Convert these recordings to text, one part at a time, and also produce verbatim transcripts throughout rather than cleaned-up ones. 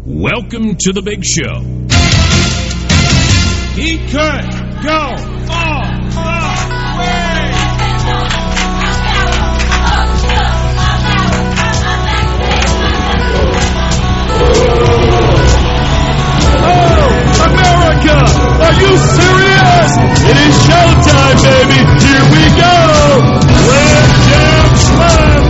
Welcome to the big show. He could go all the way. Oh, America! Are you serious? It is showtime, baby! Here we go! Slam Jam Slam!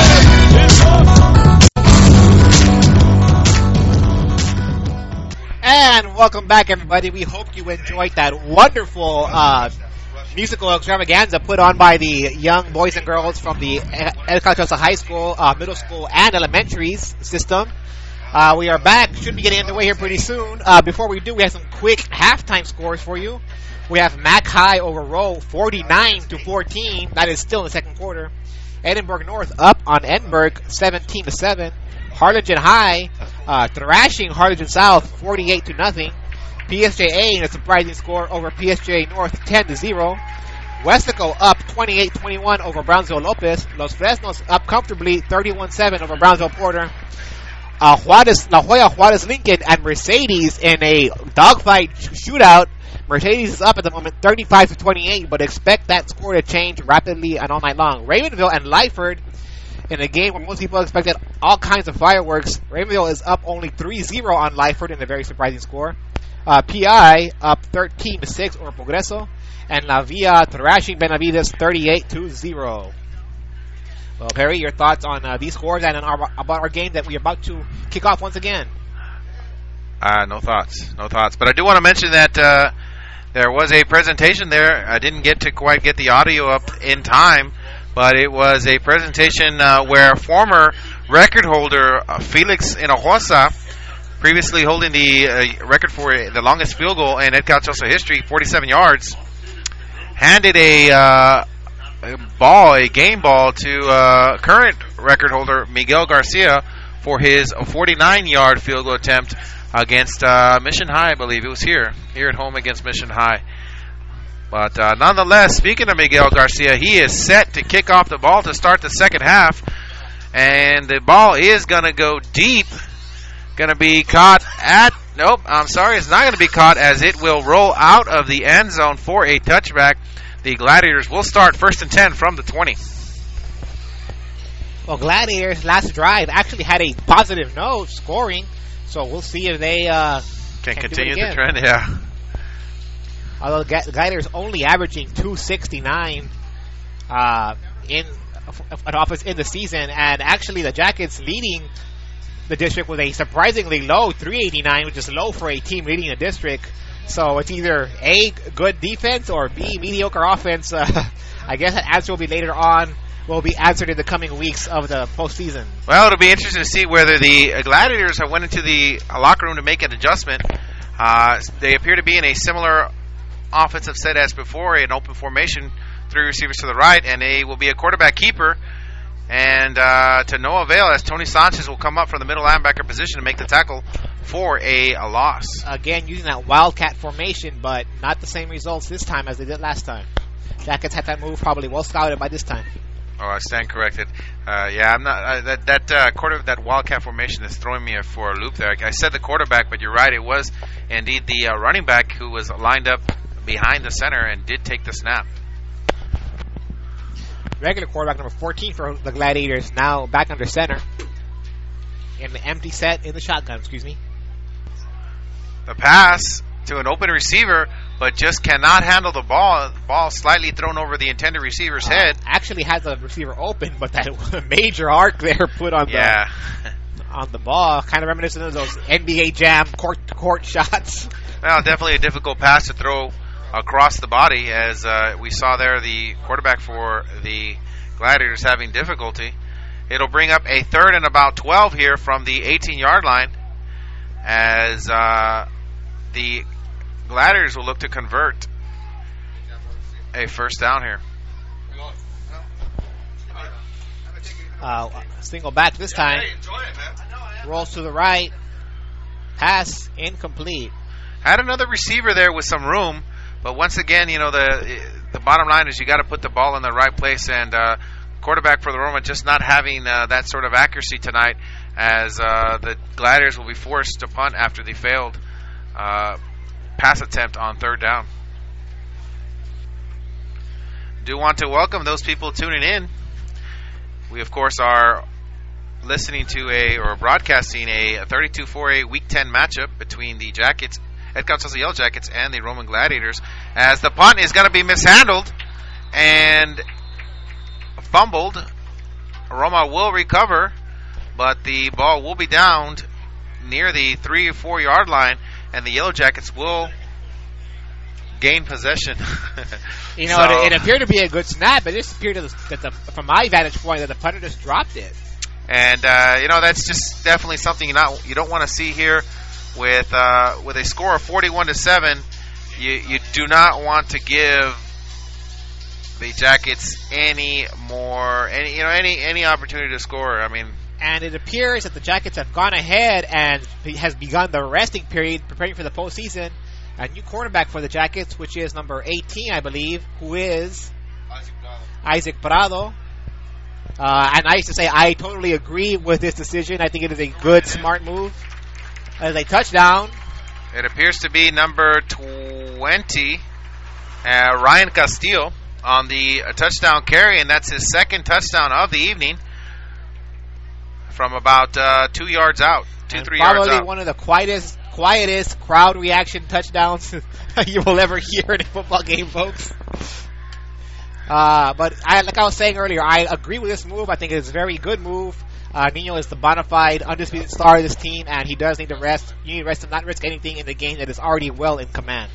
And welcome back, everybody. We hope you enjoyed that wonderful uh, musical extravaganza put on by the young boys and girls from the El Calchosa High School, uh, middle school, and elementary system. Uh, we are back. Should be getting underway here pretty soon. Uh, before we do, we have some quick halftime scores for you. We have Mac High over Rowe, forty-nine to fourteen. That is still in the second quarter. Edinburgh North up on Edinburgh, seventeen to seven. Harlingen High uh, thrashing Harlingen South, forty-eight to nothing. P S J A in a surprising score over P S J North, ten to zero. Westaco up twenty-eight twenty-one over Brownsville Lopez. Los Fresnos up comfortably, thirty-one seven over Brownsville Porter. Uh, Juarez, La Jolla, Juarez Lincoln, and Mercedes in a dogfight shootout. Mercedes is up at the moment, thirty-five to twenty-eight, but expect that score to change rapidly and all night long. Ravenville and Lyford in a game where most people expected all kinds of fireworks. Ravenville is up only three zero on Lyford in a very surprising score. Uh, P I up thirteen to six over Progreso, and La Villa thrashing Benavides thirty-eight to zero. Well, Perry, your thoughts on uh, these scores and on our, about our game that we're about to kick off once again? Uh, no thoughts, no thoughts. But I do want to mention that uh, there was a presentation there. I didn't get to quite get the audio up in time, but it was a presentation uh, where former record holder uh, Felix Hinojosa, previously holding the uh, record for the longest field goal in Ed Calchosa history, forty-seven yards, handed a... Uh, A ball, a game ball to uh, current record holder Miguel Garcia for his forty-nine-yard field goal attempt against uh, Mission High, I believe. It was here, here at home against Mission High. But uh, nonetheless, speaking of Miguel Garcia, he is set to kick off the ball to start the second half. And the ball is going to go deep. Going to be caught at, nope, I'm sorry, it's not going to be caught as it will roll out of the end zone for a touchback. The Gladiators will start first and ten from the twenty. Well, Gladiators' last drive actually had a positive note, scoring. So we'll see if they uh, can, can continue the trend. Yeah. Although the Gladiators only averaging two sixty-nine uh, in an offense in the season, and actually the Jackets leading the district with a surprisingly low three eighty-nine, which is low for a team leading a district. So it's either A, good defense, or B, mediocre offense. Uh, I guess that answer will be later on, will be answered in the coming weeks of the postseason. Well, it'll be interesting to see whether the Gladiators have went into the locker room to make an adjustment. Uh, they appear to be in a similar offensive set as before, an open formation, three receivers to the right, and they will be a quarterback keeper. And uh, to no avail, as Tony Sanchez will come up from the middle linebacker position to make the tackle for a, a loss. Again, using that Wildcat formation, but not the same results this time as they did last time. Jackets had that move probably well scouted by this time. Oh, I stand corrected. Uh, yeah, I'm not. Uh, that that uh, quarter that Wildcat formation is throwing me for a loop there. I said the quarterback, but you're right. It was indeed the uh, running back who was lined up behind the center and did take the snap. Regular quarterback number fourteen for the Gladiators, now back under center in the empty set in the shotgun, excuse me. The pass to an open receiver, but just cannot handle the ball. The ball slightly thrown over the intended receiver's uh, head. Actually has the receiver open, but that major arc there put on yeah. the on the ball, kind of reminiscent of those N B A Jam court-to-court shots. Well, definitely a difficult pass to throw across the body, as uh, we saw there the quarterback for the Gladiators having difficulty. It'll bring up a third and about twelve here from the eighteen-yard line, as uh, the Gladiators will look to convert a first down here. Uh, single back this time. Rolls to the right. Pass incomplete. Had another receiver there with some room, but once again, you know, the the bottom line is you got to put the ball in the right place, and uh, quarterback for the Roma just not having uh, that sort of accuracy tonight as uh, the Gladiators will be forced to punt after the failed uh, pass attempt on third down. Do want to welcome those people tuning in. We, of course, are listening to a or broadcasting a thirty-two four A Week ten matchup between the Jackets, Edcouch Tulsa Yellow Jackets, and the Roman Gladiators, as the punt is going to be mishandled and fumbled. Roma will recover, but the ball will be downed near the three or four yard line, and the Yellow Jackets will gain possession. You know, so, it, it appeared to be a good snap, but it just appeared that the, from my vantage point that the punter just dropped it. And uh, you know, that's just definitely something you not you don't want to see here with uh, with a score of forty-one to seven. You you do not want to give the Jackets any more any you know any any opportunity to score. I mean, and it appears that the Jackets have gone ahead and has begun the resting period, preparing for the postseason. A new quarterback for the Jackets, which is number eighteen, I believe, who is Isaac Prado. Isaac Prado. Uh, and I used to say I totally agree with this decision. I think it is a good, smart move. As a touchdown. It appears to be number twenty, uh, Ryan Castillo, on the uh, touchdown carry, and that's his second touchdown of the evening from about uh, two yards out, two, and three yards out. Probably one of the quietest, quietest crowd reaction touchdowns you will ever hear in a football game, folks. Uh, but I, like I was saying earlier, I agree with this move. I think it's a very good move. Uh, Nino is the bona fide, undisputed star of this team, and he does need to rest. You need to rest him, not risk anything in the game that is already well in command.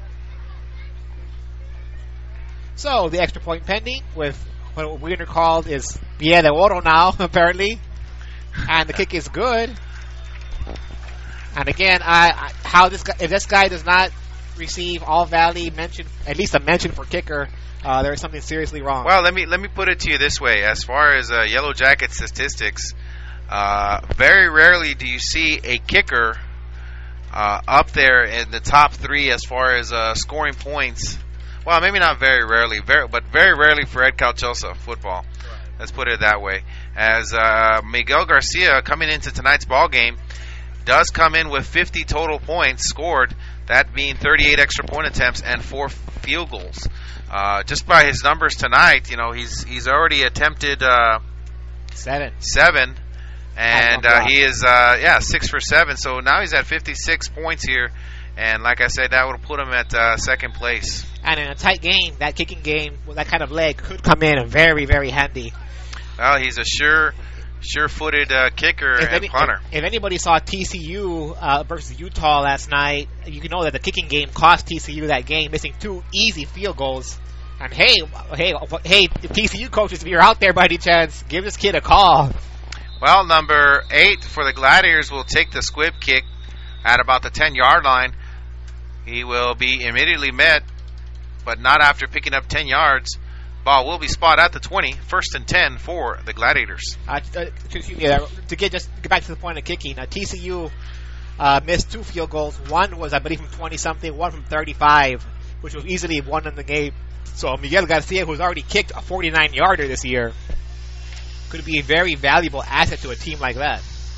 So, the extra point pending with what Wiener called is Pie de Oro now, apparently. And the kick is good. And again, I, I, how this guy, if this guy does not receive all Valley mention, at least a mention for kicker, uh, there is something seriously wrong. Well, let me let me put it to you this way: as far as uh, Yellow Jacket statistics, uh, very rarely do you see a kicker uh, up there in the top three as far as uh, scoring points. Well, maybe not very rarely, very, but very rarely for Edcouch Tulsa football. Right. Let's put it that way. As uh, Miguel Garcia, coming into tonight's ball game, does come in with fifty total points scored, that being thirty-eight extra point attempts and four field goals. Uh, just by his numbers tonight, you know, he's he's already attempted uh, seven, seven, and uh, he is uh, yeah six for seven. So now he's at fifty-six points here, and like I said, that would put him at uh, second place. And in a tight game, that kicking game with that kind of leg could come in very, very handy. Well, he's a sure, sure-footed uh, kicker if and any, punter. If, if anybody saw T C U uh, versus Utah last night, you can know that the kicking game cost T C U that game, missing two easy field goals. And hey, hey, hey, T C U coaches, if you're out there by any chance, give this kid a call. Well, number eight for the Gladiators will take the squib kick at about the ten-yard line. He will be immediately met, but not after picking up ten yards. Ball will be spot at the twenty, first and ten for the Gladiators. Uh, uh, excuse me, uh, to get just get back to the point of kicking, uh, T C U uh, missed two field goals. One was, I believe, from twenty-something, one from thirty-five, which was easily one in the game. So Miguel Garcia, who's already kicked a forty-nine-yarder this year, could be a very valuable asset to a team like that.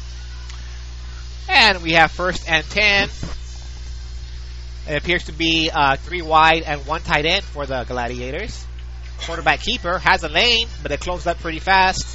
And we have first and ten. It appears to be uh, three wide and one tight end for the Gladiators. Quarterback keeper has a lane, but it closed up pretty fast.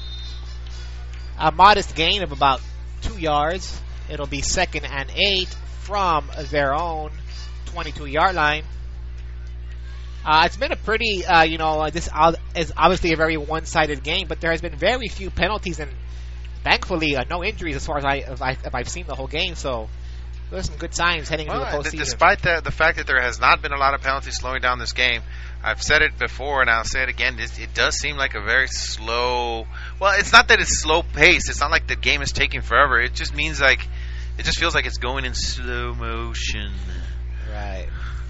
A modest gain of about two yards. It'll be second and eight from their own twenty-two-yard line. Uh, it's been a pretty, uh, you know, this is obviously a very one-sided game, but there has been very few penalties and thankfully uh, no injuries as far as I, if, I, if I've seen the whole game. So there's some good signs heading well, into the postseason. Despite the, the fact that there has not been a lot of penalties slowing down this game, I've said it before and I'll say it again, it, it does seem like a very slow, well, it's not that it's slow pace. It's not like the game is taking forever. It just means like, it just feels like it's going in slow motion. Right.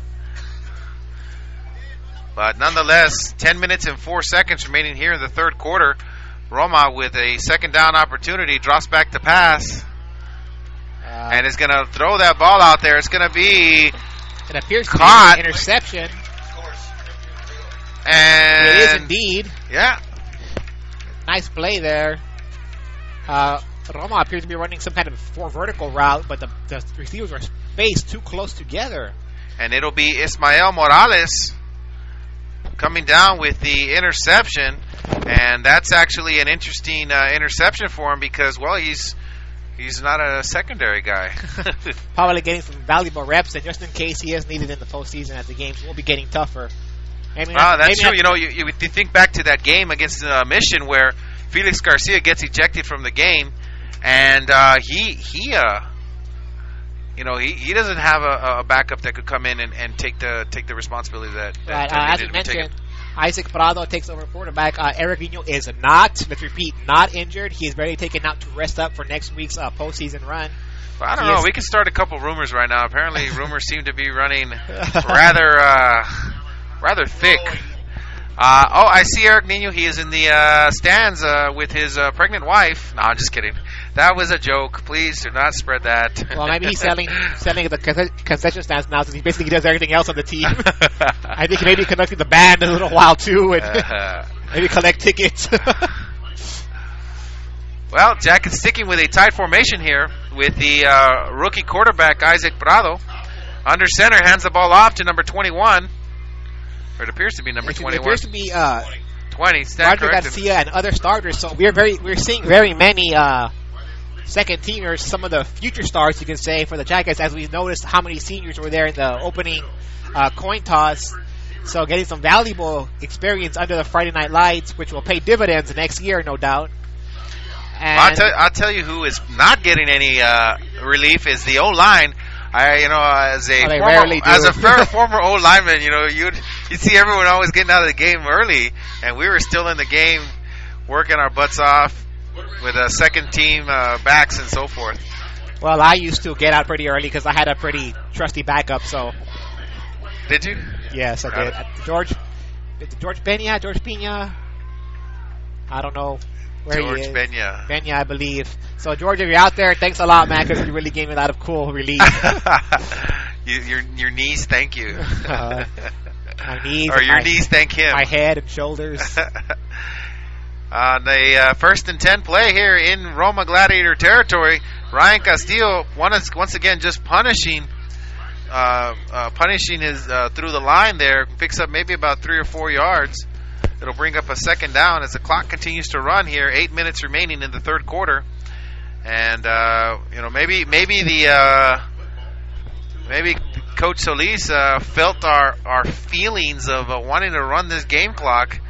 But nonetheless, ten minutes and four seconds remaining here in the third quarter. Roma with a second down opportunity drops back to pass. Uh, and is going to throw that ball out there. It's going to be it appears caught. To be an interception. And it is indeed. Yeah. Nice play there. Uh, Roma appears to be running some kind of four vertical route, but the, the receivers are spaced too close together. And it'll be Ismael Morales coming down with the interception, and that's actually an interesting uh, interception for him because, well, he's he's not a secondary guy. Probably getting some valuable reps, and just in case he is needed in the postseason as the games will be getting tougher. Maybe Ah, not, that's maybe true. not- You know, you, you, you think back to that game against uh, Mission where Felix Garcia gets ejected from the game, and uh, he he uh, you know he, he doesn't have a, a backup that could come in and, and take the take the responsibility that, that, Right, that uh, as needed we to be taken. mentioned, Isaac Prado takes over quarterback. Uh, Eric Nino is not, let's repeat, not injured. He is ready taken out to rest up for next week's uh, postseason run. Well, I don't He know. is- We can start a couple rumors right now. Apparently, rumors seem to be running rather uh, rather thick. Uh, oh, I see Eric Nino. He is in the uh, stands uh, with his uh, pregnant wife. No, I'm just kidding. That was a joke. Please do not spread that. Well, maybe he's selling selling the conce- concession stands now since he basically does everything else on the team. I think maybe conducting the band in a little while too, and Uh, maybe collect tickets. well, Jack is sticking with a tight formation here with the uh, rookie quarterback Isaac Prado. Under center, hands the ball off to number twenty-one. Or it appears to be number it twenty-one. appears to be uh, twenty. Stand Roger corrected. Garcia and other starters. So we're very we're seeing very many uh, second teamers, some of the future stars you can say for the Jackets, as we noticed how many seniors were there in the opening uh, coin toss. So getting some valuable experience under the Friday Night Lights, which will pay dividends next year, no doubt. And I'll tell, I'll tell you who is not getting any uh, relief is the O-line. I, you know, as a Oh, they former, rarely do. as a fair, former O lineman, you know, you'd you see everyone always getting out of the game early, and we were still in the game, working our butts off with a second team uh, backs and so forth. well, I used to get out pretty early because I had a pretty trusty backup. So Did you? yes, I did. George, George Pena, George Pena. I don't know where George he is. Benya. Benya, I believe. So, George, if you're out there, thanks a lot, man, because you really gave me a lot of cool relief. you, your your knees thank you. Uh, my knees, or and your my, knees thank him. my head and shoulders. On the uh, first and ten play here in Roma Gladiator territory, Ryan Castillo once once again just punishing, uh, uh, punishing his uh, through the line there. Picks up maybe about three or four yards. It'll bring up a second down as the clock continues to run here. Eight minutes remaining in the third quarter, and uh, you know maybe maybe the uh, maybe Coach Solis uh, felt our our feelings of uh, wanting to run this game clock.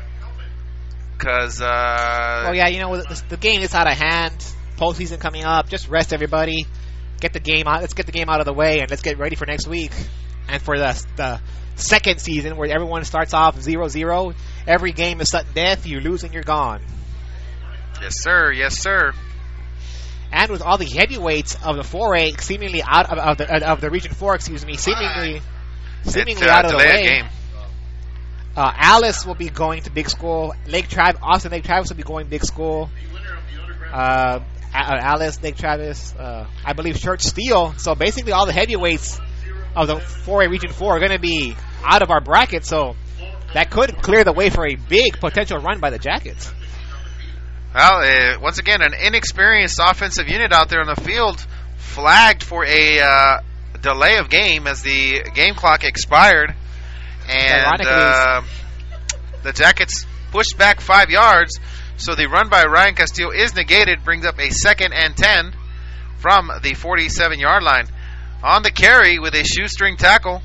Because, uh... Oh, yeah, you know, the, the game is out of hand. Postseason coming up. Just rest everybody. Get the game out. Let's get the game out of the way, and let's get ready for next week. And for the the second season, where everyone starts off zero zero, every game is sudden death. You lose and you're gone. Yes, sir. Yes, sir. And with all the heavyweights of the four A seemingly out of, of the of the Region Four, excuse me, seemingly seemingly It's, uh, out of the delayed way. game. Uh, Alice will be going to big school. Lake Travis, Austin Lake Travis will be going big school. Uh, Alice, Lake Travis, uh, I believe Church Steel. So basically, all the heavyweights of the four A Region Four are going to be out of our bracket. So that could clear the way for a big potential run by the Jackets. Well, uh, once again, an inexperienced offensive unit out there on the field flagged for a uh, delay of game as the game clock expired. And Ironically, uh, the Jackets pushed back five yards, so the run by Ryan Castillo is negated, brings up a second and ten from the forty-seven-yard line. On the carry with a shoestring tackle,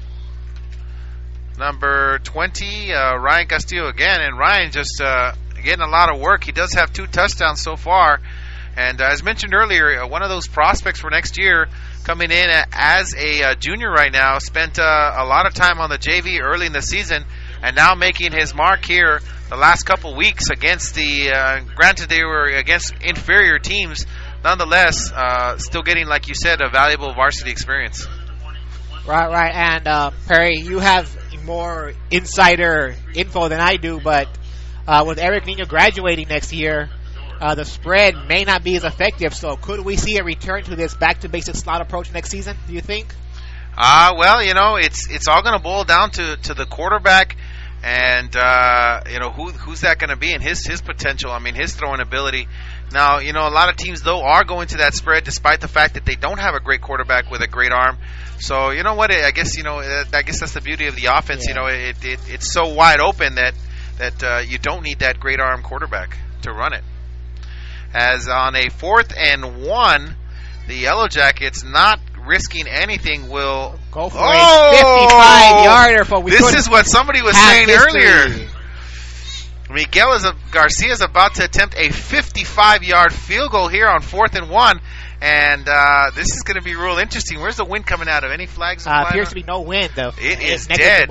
number twenty, uh, Ryan Castillo again, and Ryan just uh, getting a lot of work. He does have two touchdowns so far, and uh, as mentioned earlier, uh, one of those prospects for next year, coming in as a uh, junior right now, spent uh, a lot of time on the J V early in the season, and now making his mark here the last couple weeks against the, uh, granted they were against inferior teams, nonetheless, uh, still getting, like you said, a valuable varsity experience. Right, right. And uh, Perry, you have more insider info than I do, but uh, with Eric Nino graduating next year, Uh, the spread may not be as effective, so could we see a return to this back-to-basic slot approach next season, do you think? Uh, well, you know, it's it's all going to boil down to, to the quarterback And uh, you know who who's that going to be, and his his potential. I mean, his throwing ability. Now, you know, a lot of teams though are going to that spread, despite the fact that they don't have a great quarterback with a great arm. So you know what? I guess you know. I guess that's the beauty of the offense. Yeah. You know, it, it it's so wide open that that uh, you don't need that great arm quarterback to run it. As on a fourth and one, the Yellow Jackets, not risking anything, will go for oh! a fifty-five yarder. For we this is what somebody was saying history. earlier. Miguel is a, Garcia is about to attempt a fifty-five yard field goal here on fourth and one, and uh, this is going to be real interesting. Where's the wind coming out of? Any flags? Uh, appears to be no wind, though. It is dead.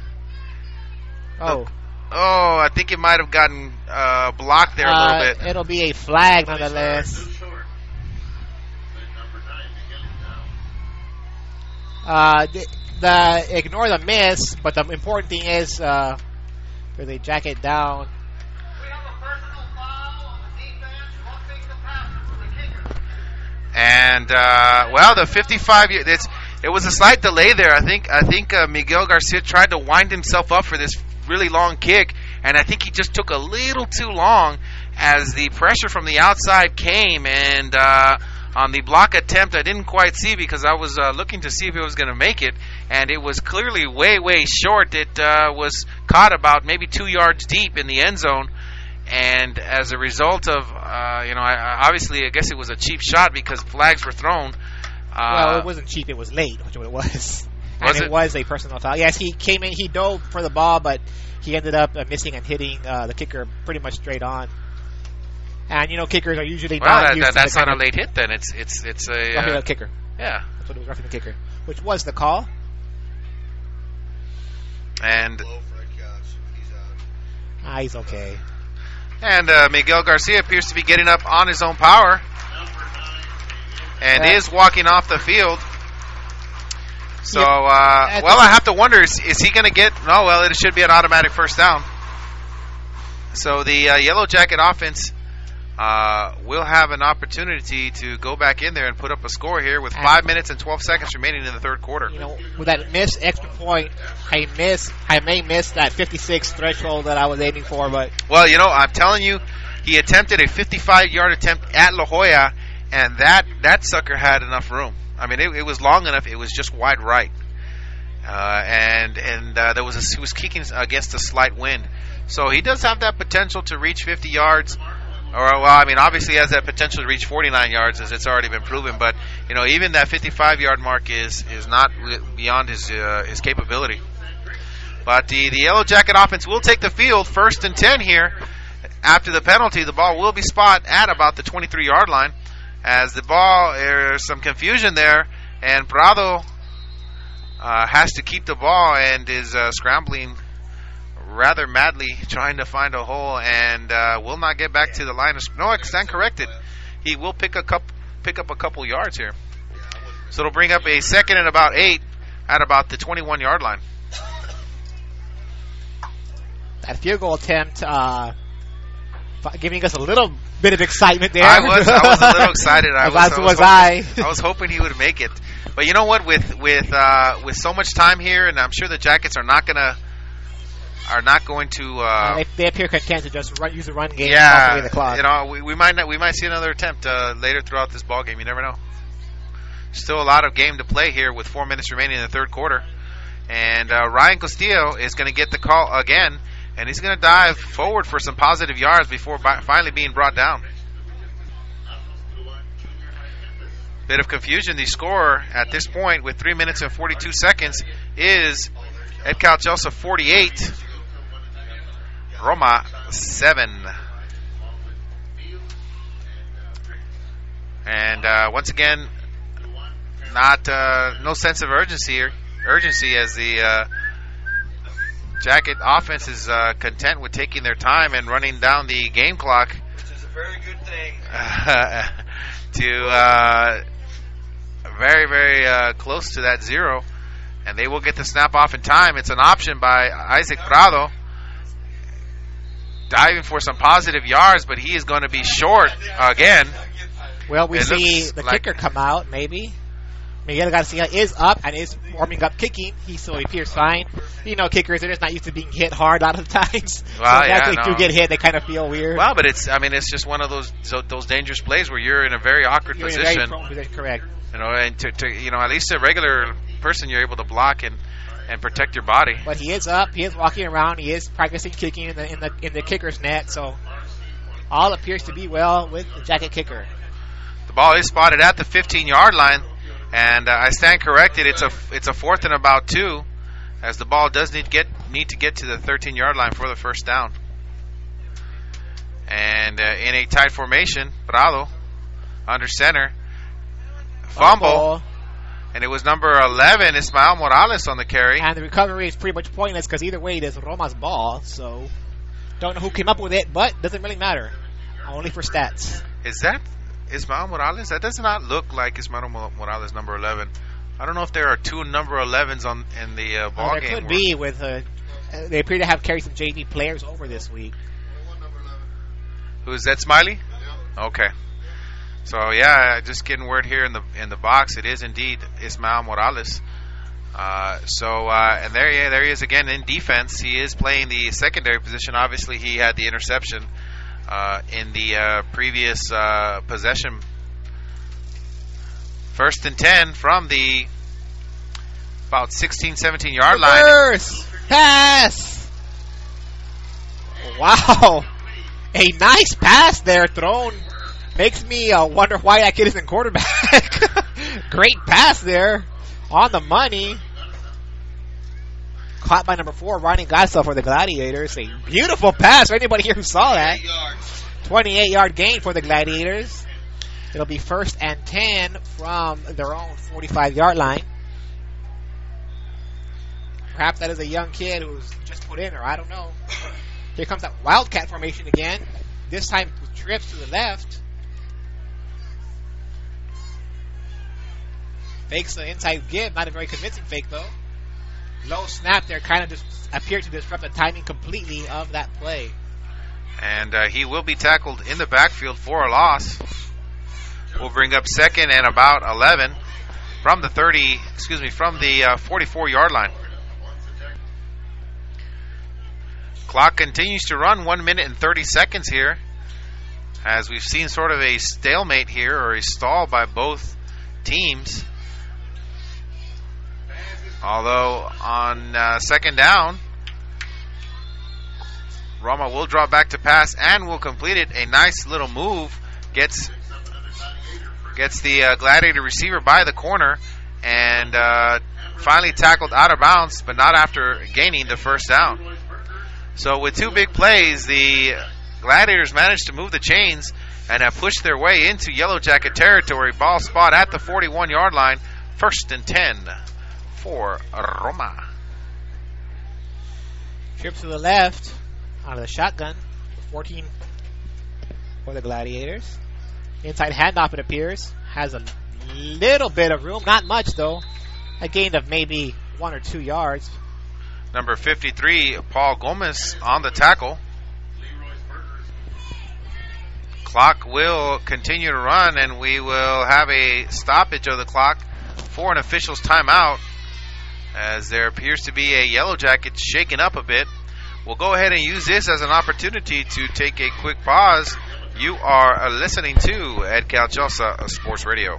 Oh. Oh, I think it might have gotten uh, blocked there a uh, little bit. It'll be a flag nonetheless. Uh, the, the ignore the miss, but the important thing is uh, where they jack it down. And uh, well, the fifty-five. It's it was a slight delay there. I think I think uh, Miguel Garcia tried to wind himself up for this really long kick, and I think he just took a little too long as the pressure from the outside came. And uh, on the block attempt, I didn't quite see because I was uh, looking to see if it was going to make it, and it was clearly way, way short. It uh, was caught about maybe two yards deep in the end zone, and as a result of, uh, you know, I, obviously I guess it was a cheap shot because flags were thrown. Uh, well, it wasn't cheap; it was late, which is what it was. And was it, it was a personal foul. Yes, he came in, he dove for the ball, but he ended up uh, missing and hitting uh, the kicker pretty much straight on. And you know, kickers are usually well, not that, used that, to that's the not a late hit. Then it's it's it's a roughing uh, the kicker. Yeah, that's what it was, roughing the kicker, which was the call. And ah, he's okay. And uh, Miguel Garcia appears to be getting up on his own power, and yeah. is walking off the field. So, uh, well, I have to wonder, is, is he going to get... No, well, it should be an automatic first down. So the uh, Yellow Jacket offense uh, will have an opportunity to go back in there and put up a score here with five and minutes and twelve seconds remaining in the third quarter. You know, with that missed extra point, I miss, I may miss that fifty-six threshold that I was aiming for, but... Well, you know, I'm telling you, he attempted a fifty-five yard attempt at La Jolla, and that, that sucker had enough room. I mean, it, it was long enough. It was just wide right, uh, and and uh, there was a, he was kicking against a slight wind, so he does have that potential to reach fifty yards. Or well, I mean, obviously he has that potential to reach forty-nine yards, as it's already been proven. But you know, even that fifty-five yard mark is is not beyond his uh, his capability. But the the Yellow Jacket offense will take the field, first and ten here. After the penalty, the ball will be spot at about the twenty-three yard line. As the ball, there's some confusion there, and Prado uh, has to keep the ball and is uh, scrambling rather madly, trying to find a hole, and uh, will not get back to the line of scrimmage. No, I stand corrected. He will pick a cup, pick up a couple yards here. So it'll bring up a second and about eight at about the twenty-one yard line. That field goal attempt uh, giving us a little bit of excitement there. I was, I was a little excited. I was, As I was, was hoping, I. I was hoping he would make it. But you know what? With with uh, with so much time here, and I'm sure the Jackets are not gonna are not going to. Uh, uh, they, they appear content to just run, use the run game. Yeah, the clock. you know, we, we might not, we might see another attempt uh, later throughout this ball game. You never know. Still a lot of game to play here with four minutes remaining in the third quarter, and uh, Ryan Castillo is going to get the call again. And he's going to dive forward for some positive yards before bi- finally being brought down. Bit of confusion. The score at this point with three minutes and forty-two seconds is Ed Calchelsa forty-eight, Roma seven. And uh, once again, not uh, no sense of urgency here. Urgency as the uh, Jacket offense is uh, content with taking their time and running down the game clock, which is a very good thing. Uh, to uh, very, very uh, close to that zero, and they will get the snap off in time. It's an option by Isaac Prado, diving for some positive yards, but he is going to be short again. Well, we It see looks the like- kicker come out, maybe. Miguel Garcia is up and is warming up kicking. He still appears fine. You know, kickers, they're just not used to being hit hard a lot of the times. Well, so yeah, after they no. do get hit, they kind of feel weird. Well, but it's, I mean, it's just one of those so, those dangerous plays where you're in a very awkward You're position. in a very prone position, correct. You know, and to, to, you know, at least a regular person, you're able to block and, and protect your body. But he is up. He is walking around. He is practicing kicking in the in the in the kicker's net. So all appears to be well with the Jacket kicker. The ball is spotted at the fifteen-yard line, and uh, I stand corrected. It's a it's a fourth and about two, as the ball does need to get need to get to the thirteen-yard line for the first down. And uh, in a tight formation, Prado under center, fumble. Fumble. And it was number eleven, Ismael Morales, on the carry. And the recovery is pretty much pointless because either way, it is Roma's ball. So, don't know who came up with it, but doesn't really matter. Only for stats. Is that Ismael Morales? That does not look like Ismael Morales, number eleven. I don't know if there are two number elevens on in the uh, ball uh, there game. There could be with uh, they appear to have carried some J V players over this week. Who is that, Smiley? Okay. So yeah, just getting word here in the in the box. It is indeed Ismael Morales. Uh, so uh, and there, yeah, there he is again in defense. He is playing the secondary position. Obviously, he had the interception uh, in the uh, previous uh, possession. First and ten from the about sixteen, seventeen yard line. Reverse pass. Wow, a nice pass there thrown. Makes me uh, wonder why that kid isn't quarterback. Great pass there. On the money. Caught by number four, Ronnie Garza for the Gladiators. A beautiful pass for anybody here who saw that. twenty-eight yard gain for the Gladiators. It'll be first and ten from their own forty-five yard line. Perhaps that is a young kid who's just put in, or I don't know. Here comes that Wildcat formation again. This time with trips to the left. Fakes the inside give. Not a very convincing fake, though. Low snap there kind of just appeared to disrupt the timing completely of that play. And uh, he will be tackled in the backfield for a loss. We'll bring up second and about eleven from the thirty, excuse me, from the uh, forty-four yard line. Clock continues to run, one minute and thirty seconds here, as we've seen sort of a stalemate here, or a stall by both teams. Although on uh, second down, Roma will drop back to pass and will complete it. A nice little move. Gets gets the uh, Gladiator receiver by the corner and uh, finally tackled out of bounds, but not after gaining the first down. So with two big plays, the Gladiators managed to move the chains and have pushed their way into Yellow Jacket territory. Ball spot at the forty-one yard line. First and ten for Roma. Trip to the left out of the shotgun. fourteen for the Gladiators. Inside handoff, it appears. Has a little bit of room. Not much, though. A gain of maybe one or two yards. Number fifty-three, Paul Gomez on the tackle. Clock will continue to run, and we will have a stoppage of the clock for an official's timeout, as there appears to be a Yellow Jacket shaken up a bit. We'll go ahead and use this as an opportunity to take a quick pause. You are listening to Ed Calchosa Sports Radio.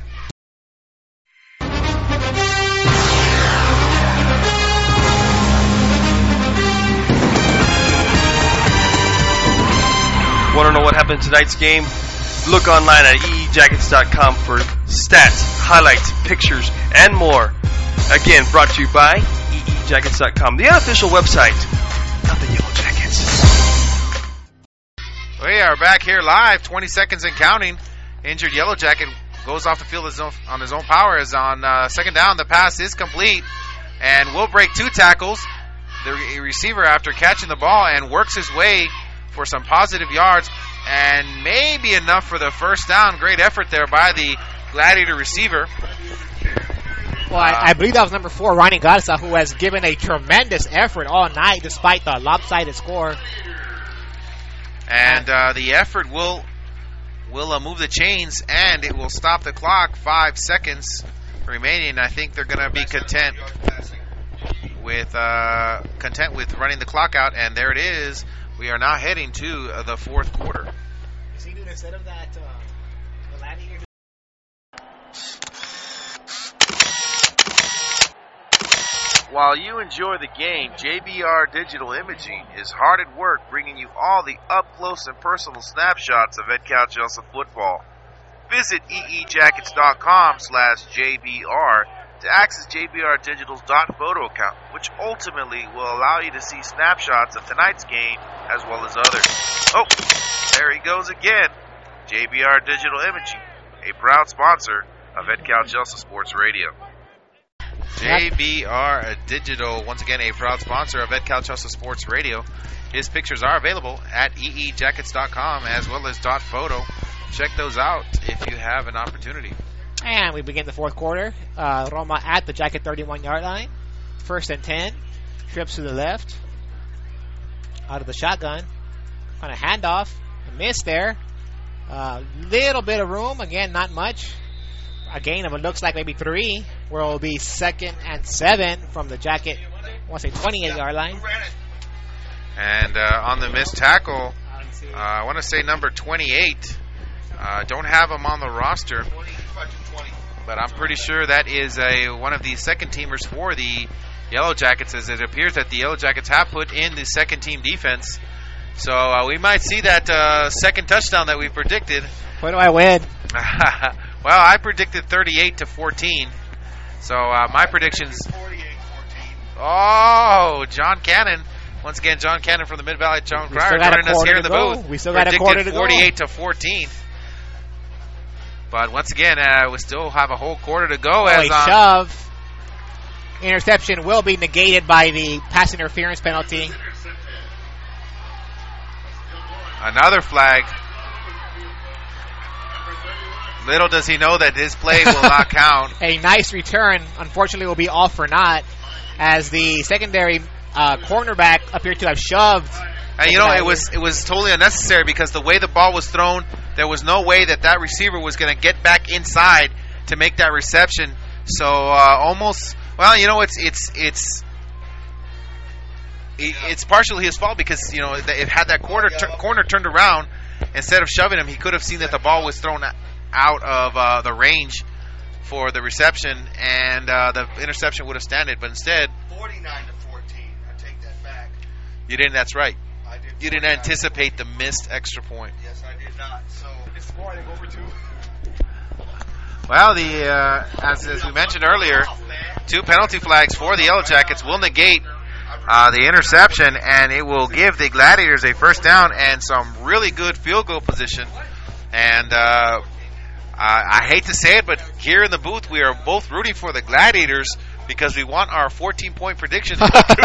Want to know what happened in tonight's game? Look online at e e jackets dot com for stats, highlights, pictures, and more. Again, brought to you by e e jackets dot com, the unofficial website of the Yellow Jackets. We are back here live, twenty seconds and counting. Injured Yellow Jacket goes off the field on his own power. As on uh, second down, the pass is complete and will break two tackles. The re- receiver, after catching the ball, and works his way for some positive yards and maybe enough for the first down. Great effort there by the Gladiator receiver. Well, I, I believe that was number four, Ronnie Garza, who has given a tremendous effort all night despite the lopsided score. And uh, the effort will will uh, move the chains, and it will stop the clock. Five seconds remaining. I think they're going to be content with uh, content with running the clock out, and there it is. We are now heading to uh, the fourth quarter. Is he doing instead of that uh, gladiator? While you enjoy the game, J B R Digital Imaging is hard at work bringing you all the up-close and personal snapshots of EdCal Chelsea football. Visit eejackets.com slash JBR to access J B R Digital's .photo account, which ultimately will allow you to see snapshots of tonight's game as well as others. Oh, there he goes again. J B R Digital Imaging, a proud sponsor of EdCal Chelsea Sports Radio. J B R Digital, once again a proud sponsor of EdCal Chelsea Sports Radio. His pictures are available at e e jackets dot com as well as .photo. Check those out if you have an opportunity. And we begin the fourth quarter. Uh, Roma at the Jacket thirty-one-yard line. First and ten. Trips to the left. Out of the shotgun. On a handoff. A miss there. A uh, little bit of room. Again, not much. A gain of it looks like maybe three. Where it will be second and seven from the Jacket, I want to say twenty-eight-yard line. And uh, on the missed tackle, uh, I want to say number twenty-eight. Uh, don't have him on the roster, but I'm pretty sure that is a one of the second teamers for the Yellow Jackets, as it appears that the Yellow Jackets have put in the second team defense. So uh, we might see that uh, second touchdown that we predicted. What do I win? Well, I predicted thirty-eight to fourteen. So uh, my predictions. Oh, John Cannon. Once again, John Cannon from the Mid-Valley John Cryer joining us here in the go. booth. We still got a quarter to go. forty-eight to fourteen. But once again, uh, we still have a whole quarter to go. Oh, as a um, shove. Interception will be negated by the pass interference penalty. Another flag. Little does he know that his play will not count. A nice return, unfortunately, will be all for naught, as the secondary uh, cornerback appeared to have shoved. And you know, it was it was totally unnecessary because the way the ball was thrown, there was no way that that receiver was going to get back inside to make that reception. So uh, almost, well, you know, it's it's it's it's partially his fault because you know it had that corner tur- corner turned around instead of shoving him, he could have seen that the ball was thrown out of uh, the range for the reception, and uh, the interception would have standed. But instead, forty-nine to fourteen. I take that back. You didn't. That's right. I did. You didn't anticipate the missed extra point. Yes, I did not. So it's score. I think over two. Well, the uh, as as we mentioned earlier, two penalty flags for the Yellow Jackets will negate uh, the interception, and it will give the Gladiators a first down and some really good field goal position. And uh, I, I hate to say it, but here in the booth, we are both rooting for the Gladiators because we want our fourteen-point predictions.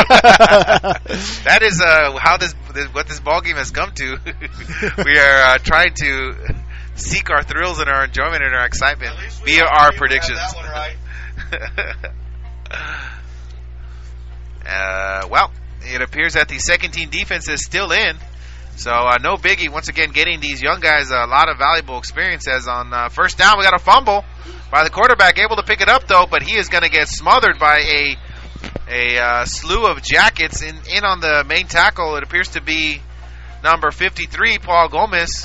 That is uh, how this, this what this ball game has come to. We are uh, trying to seek our thrills and our enjoyment and our excitement via our predictions. Right. uh, well, it appears that the second team defense is still in. So uh, no biggie. Once again, getting these young guys a lot of valuable experience. As on uh, first down, we got a fumble by the quarterback, able to pick it up though, but he is going to get smothered by a a uh, slew of Jackets in in on the main tackle. It appears to be number fifty-three, Paul Gomez.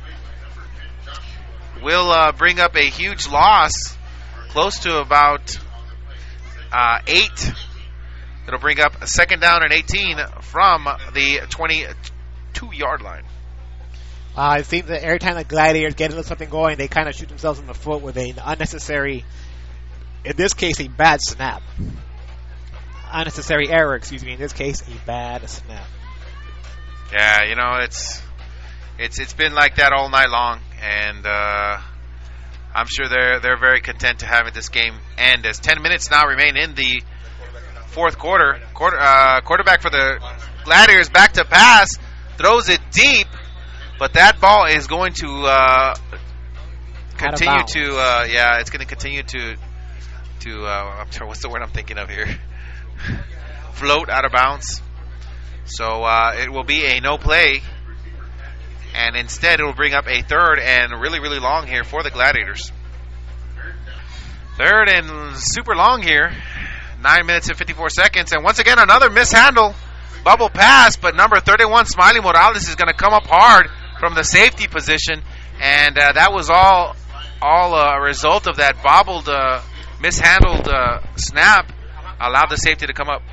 Will uh, bring up a huge loss, close to about uh, eight. It'll bring up a second down and eighteen from the twenty-two-yard line. Uh, it seems that every time the Gladiators get a little something going, they kind of shoot themselves in the foot with an unnecessary, in this case, a bad snap. Unnecessary error, excuse me. In this case, a bad snap. Yeah, you know, it's it's it's been like that all night long, and uh, I'm sure they're they're very content to have this game end. As ten minutes now remain in the fourth quarter. Quarter uh, quarterback for the Gladiators back to pass, throws it deep. But that ball is going to uh, continue to, uh, yeah, it's going to continue to, to uh, I'm sorry, what's the word I'm thinking of here? Float out of bounds. So uh, it will be a no play, and instead it will bring up a third and really, really long here for the Gladiators. Third and super long here. Nine minutes and fifty-four seconds. And once again, another mishandle. Bubble pass, but number thirty-one, Smiley Morales, is going to come up hard from the safety position. And uh, that was all all uh, a result of that bobbled, uh, mishandled uh, snap. Allowed the safety to come up.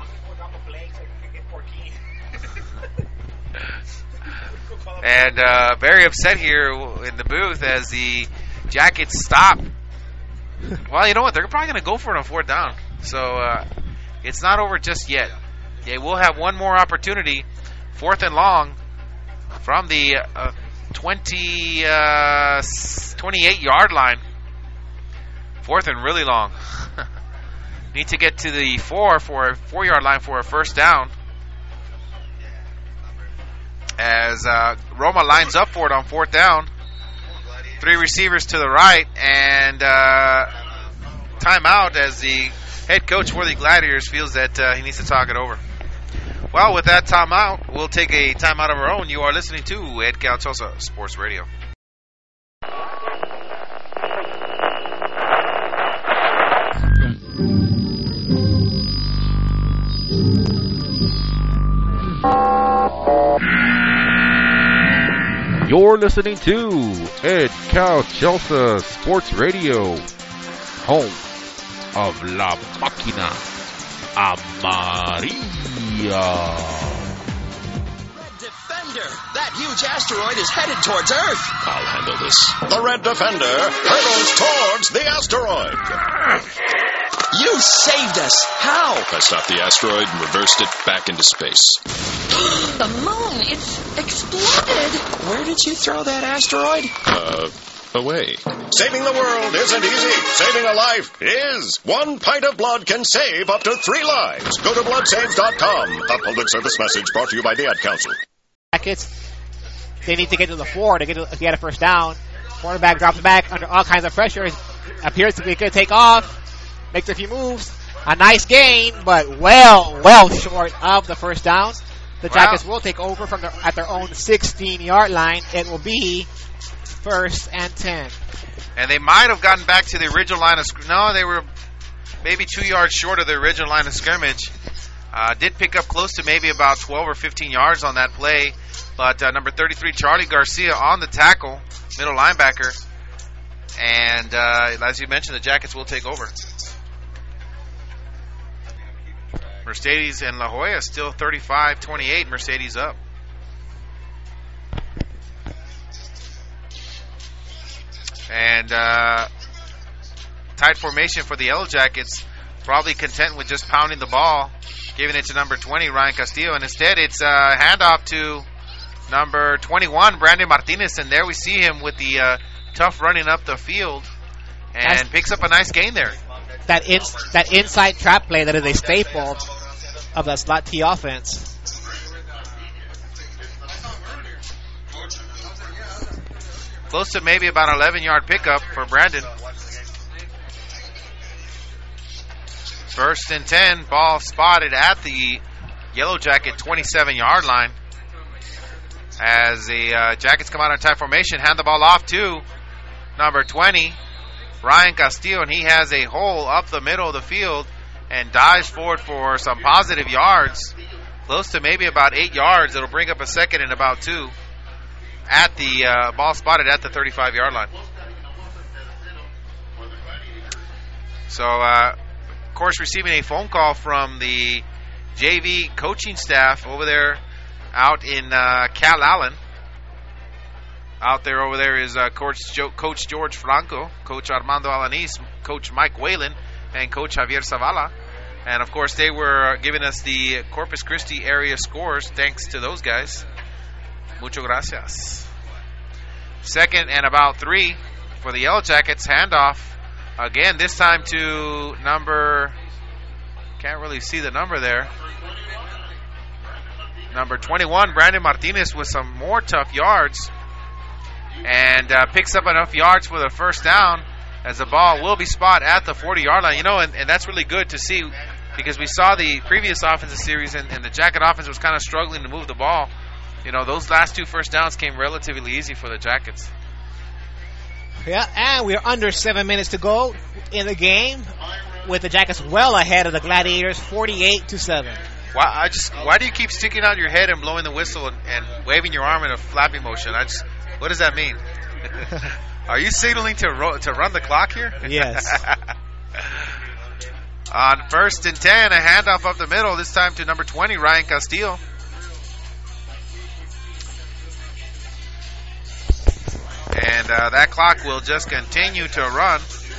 And uh, very upset here in the booth as the Jackets stop. Well, you know what? They're probably going to go for it on fourth down. So uh, it's not over just yet. They will have one more opportunity, fourth and long, from the uh, twenty, uh, twenty-eight-yard line. Fourth and really long. Need to get to the four for a four-yard line for a first down. As uh, Roma lines up for it on fourth down. Three receivers to the right, and uh, timeout as the head coach for the Gladiators feels that uh, he needs to talk it over. Well, with that timeout, we'll take a timeout of our own. You are listening to Ed Calzosa Sports Radio. You're listening to Ed Calzosa Sports Radio, home of La Máquina Amarilla. Red Defender! That huge asteroid is headed towards Earth! I'll handle this. The Red Defender hurtles towards the asteroid. You saved us! How? I stopped the asteroid and reversed it back into space. The moon, it's exploded. Where did you throw that asteroid? Uh, away. Saving the world isn't easy. Saving a life is. One pint of blood can save up to three lives. Go to blood saves dot com. A public service message brought to you by the Ad Council. Jackets, they need to get to the four to get to, to get a first down. Quarterback drops back under all kinds of pressure. Appears to be good take off. Makes a few moves. A nice gain, but well, well short of the first down. The Jackets wow. will take over from their, at their own sixteen-yard line. It will be first and ten. And they might have gotten back to the original line of scrimmage. No, they were maybe two yards short of the original line of scrimmage. Uh, did pick up close to maybe about twelve or fifteen yards on that play. But uh, number thirty-three, Charlie Garcia, on the tackle, middle linebacker. And uh, as you mentioned, the Jackets will take over. Mercedes and La Jolla still thirty-five twenty-eight. Mercedes up. And uh, tight formation for the Yellow Jackets. Probably content with just pounding the ball, giving it to number twenty, Ryan Castillo. And instead, it's a handoff to number twenty-one, Brandon Martinez. And there we see him with the uh, tough running up the field. And That's picks up a nice gain there. That in, that inside trap play that is a staple of that slot T offense. Close to maybe about an eleven-yard pickup for Brandon. First and ten, ball spotted at the Yellow Jacket twenty-seven-yard line. As the uh, Jackets come out in tight formation, hand the ball off to number twenty, Ryan Castillo, and he has a hole up the middle of the field and dives forward for some positive yards, close to maybe about eight yards. It'll bring up a second and about two at the uh, ball spotted at the thirty-five-yard line. So, uh, of course, receiving a phone call from the J V coaching staff over there out in uh, Cal Allen. Out there over there is uh, Coach, jo- Coach George Franco, Coach Armando Alanis, Coach Mike Whalen, and Coach Javier Zavala. And, of course, they were giving us the Corpus Christi area scores. Thanks to those guys. Mucho gracias. Second and about three for the Yellow Jackets. Handoff. Again, this time to number... Can't really see the number there. Number twenty-one, Brandon Martinez, with some more tough yards. And uh, picks up enough yards for the first down, as the ball will be spot at the forty-yard line. You know, and, and that's really good to see, because we saw the previous offensive series, and, and the Jacket offense was kind of struggling to move the ball. You know, those last two first downs came relatively easy for the Jackets. Yeah, and we're under seven minutes to go in the game, with the Jackets well ahead of the Gladiators, forty-eight to seven. Why I just why do you keep sticking out your head and blowing the whistle and, and waving your arm in a flapping motion? I just what does that mean? Are you signaling to ro- to run the clock here? Yes. On first and ten, a handoff up the middle. This time to number twenty, Ryan Castillo. And uh, that clock will just continue to run.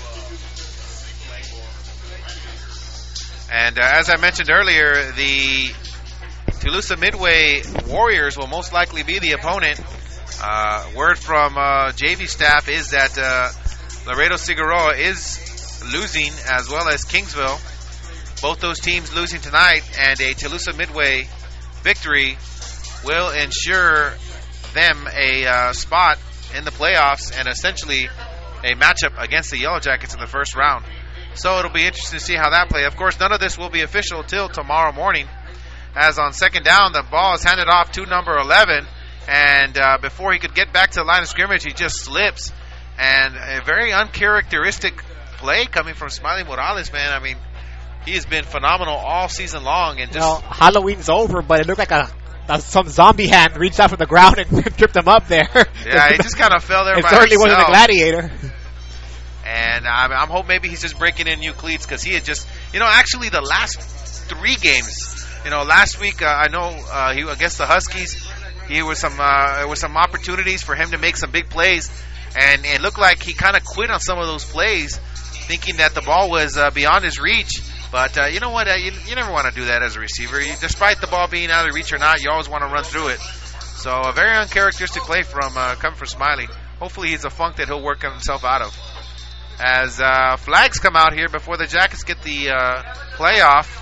And uh, as I mentioned earlier, the Toulouse Midway Warriors will most likely be the opponent. Uh, word from uh, J V staff is that uh, Laredo Figueroa is losing, as well as Kingsville. Both those teams losing tonight, and a Toulouse Midway victory will ensure them a uh, spot in the playoffs and essentially a matchup against the Yellow Jackets in the first round. So it'll be interesting to see how that plays. Of course, none of this will be official till tomorrow morning, as on second down, the ball is handed off to number eleven, and uh, before he could get back to the line of scrimmage, he just slips. And a very uncharacteristic play coming from Smiley Morales, man. I mean, he has been phenomenal all season long. And just well, Halloween's over, but it looked like a, a some zombie hand reached out from the ground and tripped him up there. Yeah, he just kind of fell there it by certainly himself. wasn't a Gladiator. And I'm, I'm hoping maybe he's just breaking in new cleats, because he had just, you know, actually the last three games, you know, last week uh, I know uh, he against the Huskies, he was some uh, there was some opportunities for him to make some big plays, and it looked like he kind of quit on some of those plays, thinking that the ball was uh, beyond his reach. But uh, you know what? Uh, you, you never want to do that as a receiver. You, despite the ball being out of reach or not, you always want to run through it. So a very uncharacteristic play from uh, coming from Smiley. Hopefully he's a funk that he'll work himself out of. As uh, flags come out here before the Jackets get the uh, playoff.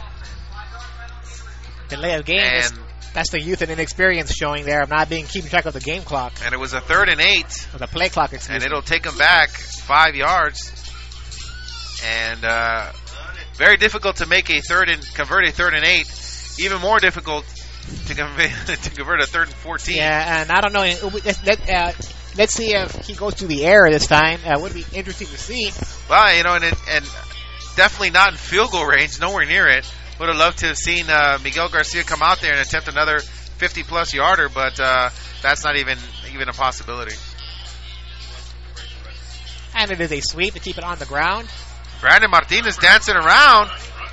Delay of game. Is, that's the youth and inexperience showing there of not being keeping track of the game clock. And it was a third and eight. Or the play clock, excuse And me. it'll take them back five yards. And uh, very difficult to make a third and convert a third and eight. Even more difficult to convert to convert a third and fourteen. Yeah, and I don't know. Let, let, uh, let's see if he goes to the air this time. It uh, would be interesting to see. Well, you know, and, it, and definitely not in field goal range, nowhere near it. Would have loved to have seen uh, Miguel Garcia come out there and attempt another fifty-plus yarder, but uh, that's not even even a possibility. And it is a sweep to keep it on the ground. Brandon Martinez dancing around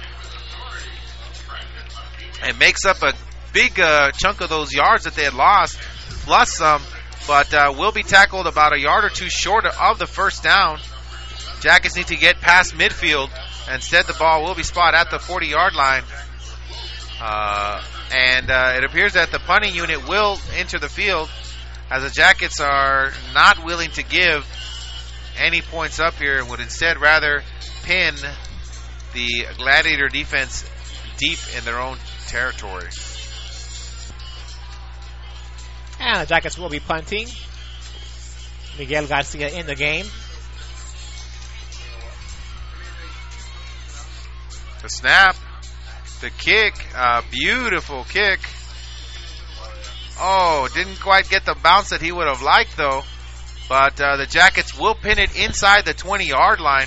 and makes up a big uh, chunk of those yards that they had lost, plus some, but uh, will be tackled about a yard or two short of the first down. Jackets need to get past midfield. Instead, the ball will be spotted at the forty-yard line. Uh, and uh, it appears that the punting unit will enter the field, as the Jackets are not willing to give any points up here and would instead rather pin the Gladiator defense deep in their own territory. And the Jackets will be punting. Miguel Garcia in the game. The snap, the kick, uh, beautiful kick. Oh, didn't quite get the bounce that he would have liked, though. But uh, the Jackets will pin it inside the twenty-yard line.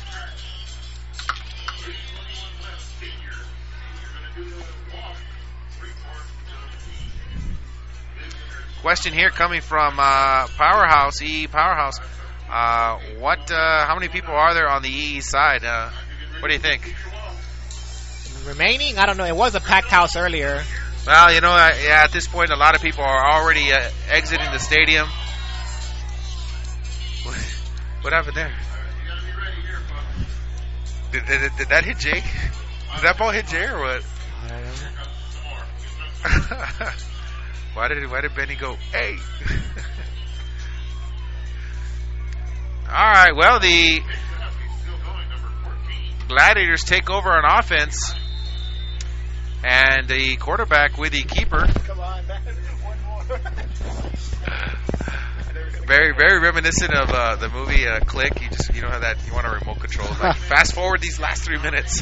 Question here coming from uh, Powerhouse, E E Powerhouse. Uh, what? Uh, how many people are there on the E E side? Uh, what do you think? Remaining? I don't know. It was a packed house earlier. Well, you know, uh, yeah, at this point, a lot of people are already uh, exiting the stadium. What, what happened there? Did, did, did that hit Jake? Did that ball hit Jay or what? I don't know. Why did why did Benny go, hey? All right, well, the Gladiators take over on offense. And the quarterback with the keeper. Come on, man. One more. Very, very reminiscent of uh, the movie uh, Click. You just, you don't have that. You want a remote control. Like, fast forward these last three minutes.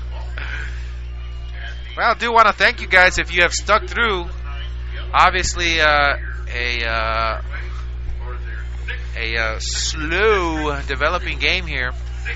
Well, I do want to thank you guys if you have stuck through. Obviously, uh, a uh, a uh, slow developing game here.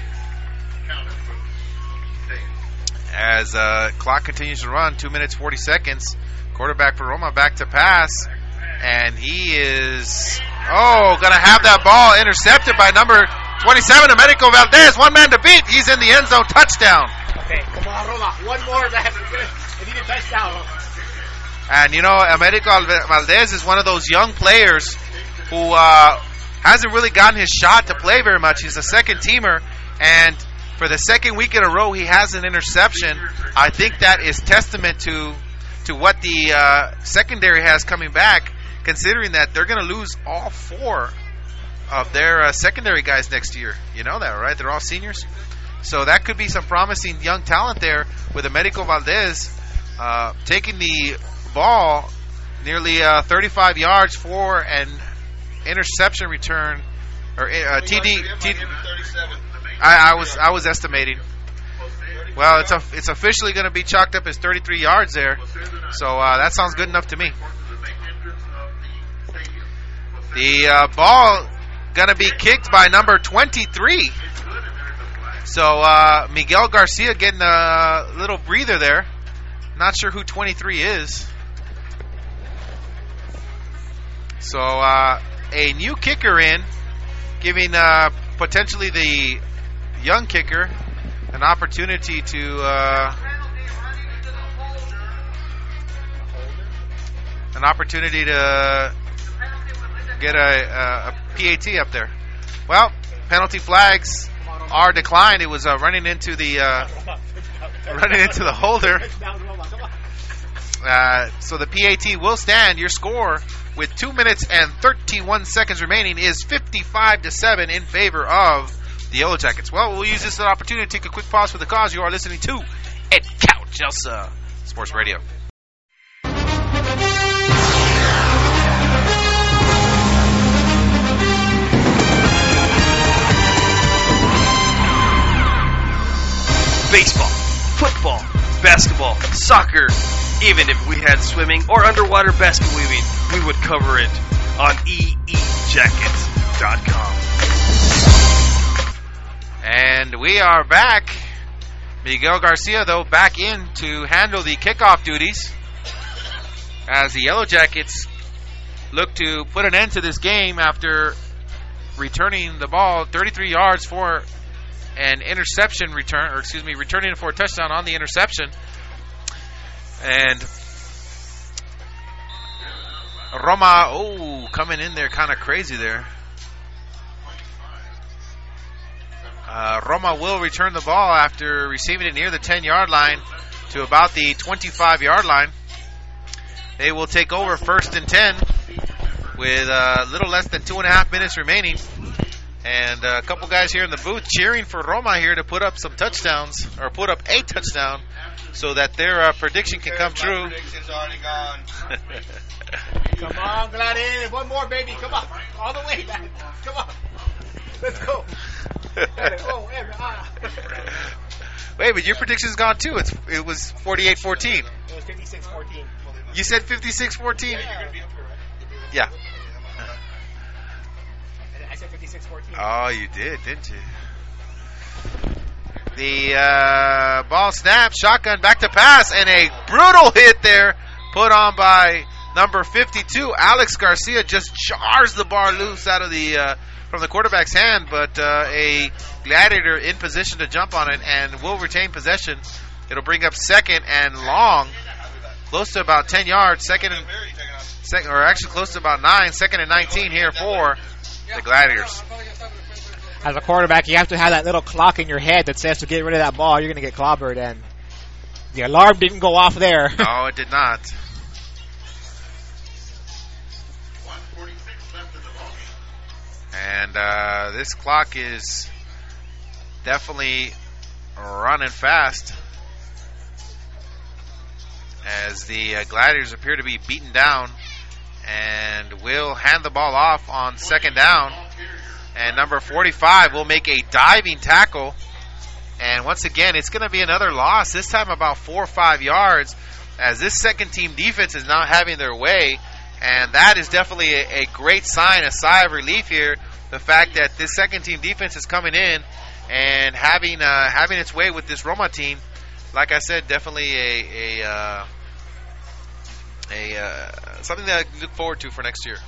As uh, clock continues to run, two minutes forty seconds. Quarterback for Roma back to pass, and he is oh gonna have that ball intercepted by number twenty-seven, Americo Valdez. One man to beat. He's in the end zone. Touchdown. Okay, come on, Roma. One more. They need a touchdown. And you know, Americo Valdez is one of those young players who uh, hasn't really gotten his shot to play very much. He's a second teamer, and for the second week in a row, he has an interception. I think that is testament to to what the uh, secondary has coming back, considering that they're going to lose all four of their uh, secondary guys next year. You know that, right? They're all seniors. So that could be some promising young talent there with Americo Valdez uh, taking the ball nearly uh, thirty-five yards for an interception return, or uh, T D. T D I, I was I was estimating. Well, it's a, it's officially going to be chalked up as thirty-three yards there, so uh, that sounds good enough to me. The uh, ball going to be kicked by number twenty-three. So uh, Miguel Garcia getting a little breather there. Not sure who twenty-three is. So uh, a new kicker in, giving uh, potentially the young kicker an opportunity to uh, an opportunity to get a, a, a P A T up there. Well, penalty flags are declined. It was uh, running into the uh, running into the holder. Uh, so the P A T will stand. Your score with two minutes and thirty-one seconds remaining is fifty-five to seven in favor of the Yellow Jackets. Well, we'll use this as an opportunity to take a quick pause for the cause. You are listening to Ed Couch Elsa Sports Radio. Baseball, football, basketball, soccer. Even if we had swimming or underwater basket weaving, we would cover it on e e jackets dot com. And we are back. Miguel Garcia, though, back in to handle the kickoff duties as the Yellow Jackets look to put an end to this game after returning the ball thirty-three yards for an interception return, or excuse me, returning it for a touchdown on the interception. And Roma, oh, coming in there kind of crazy there. Uh, Roma will return the ball after receiving it near the ten-yard line to about the twenty-five-yard line. They will take over first and ten with a little less than two and a half minutes remaining. And a couple guys here in the booth cheering for Roma here to put up some touchdowns, or put up a touchdown, so that their uh, prediction can come true. Come on, Gladys. One more, baby. Come on. All the way, man. Come on. Let's go. Wait, but your prediction's gone too. It's it was forty-eight fourteen. It was fifty-six fourteen. You said fifty-six fourteen? Yeah. Yeah. I said fifty-six fourteen. Oh, you did, didn't you? The uh, ball snapped, shotgun back to pass, and a brutal hit there put on by number fifty-two. Alex Garcia just jars the bar loose out of the uh, from the quarterback's hand, but uh, a Gladiator in position to jump on it and will retain possession. It'll bring up second and long, close to about ten yards. Second and second, or actually close to about nine. Second and nineteen here for the Gladiators. As a quarterback, you have to have that little clock in your head that says to get rid of that ball, you're going to get clobbered, and the alarm didn't go off there. No, it did not. And uh, this clock is definitely running fast as the uh, Gladiators appear to be beaten down, and will hand the ball off on second down. And number forty-five will make a diving tackle. And once again, it's going to be another loss, this time about four or five yards, as this second team defense is not having their way. And that is definitely a, a great sign, a sigh of relief here the fact that this second team defense is coming in and having uh, having its way with this Roma team. Like I said, definitely a a, uh, a uh, something that I look forward to for next year.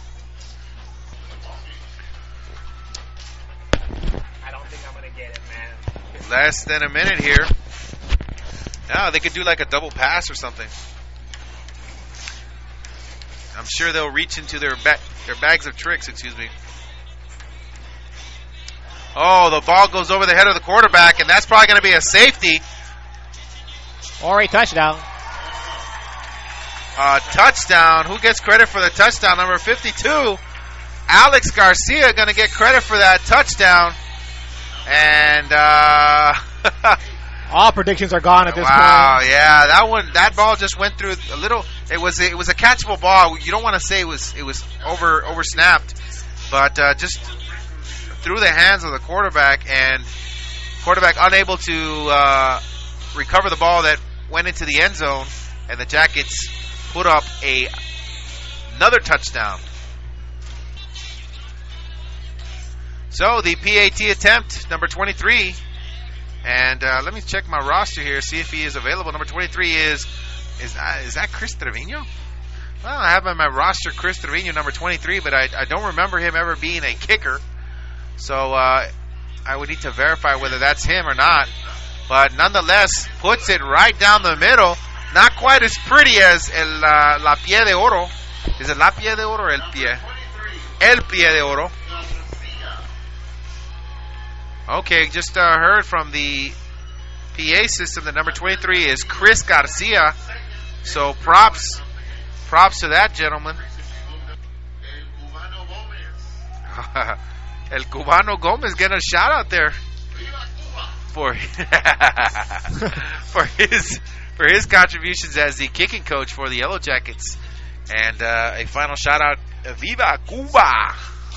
I don't think I'm gonna get it, man. Less than a minute here. Yeah, they could do like a double pass or something. I'm sure they'll reach into their ba- their bags of tricks. Excuse me. Oh, the ball goes over the head of the quarterback, and that's probably going to be a safety. Or a touchdown. Uh, touchdown. Who gets credit for the touchdown? Number fifty-two, Alex Garcia, going to get credit for that touchdown. And uh, all predictions are gone at this wow, point. Wow, yeah, that one, that ball just went through a little. It was it was a catchable ball. You don't want to say it was it was over over snapped, but uh, just through the hands of the quarterback, and quarterback unable to uh, recover the ball that went into the end zone, and the Jackets put up a another touchdown. So the P A T attempt, number twenty-three, and uh, let me check my roster here, see if he is available. Number twenty-three is is uh, is that Chris Trevino? Well, I have on my roster Chris Trevino, number twenty-three, but I, I don't remember him ever being a kicker. So uh, I would need to verify whether that's him or not. But nonetheless, puts it right down the middle. Not quite as pretty as el uh, La Pie de Oro. Is it La Pie de Oro or El Pie? El Pie de Oro. Okay, just uh, heard from the P A system that number twenty-three is Chris Garcia. So props, props to that gentleman. El Cubano Gomez getting a shout out there for for his for his contributions as the kicking coach for the Yellow Jackets, and uh, a final shout out, Viva Cuba!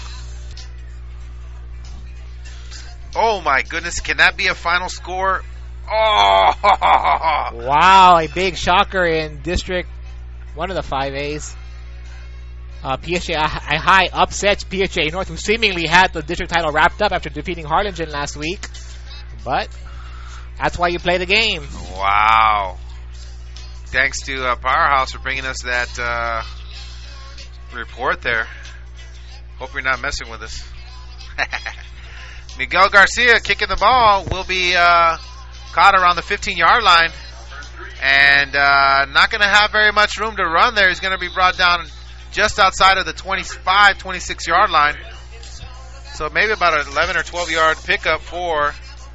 Oh my goodness, can that be a final score? Oh! Wow, a big shocker in District one of the five A's. Uh, P H A High upsets P H A North, who seemingly had the district title wrapped up after defeating Harlingen last week. But that's why you play the game. Wow. Thanks to uh, Powerhouse for bringing us that uh, report there. Hope you're not messing with us. Miguel Garcia kicking the ball will be uh, caught around the fifteen-yard line. And uh, not going to have very much room to run there. He's going to be brought down just outside of the twenty-five, twenty-six-yard line. So maybe about an eleven or twelve-yard pickup for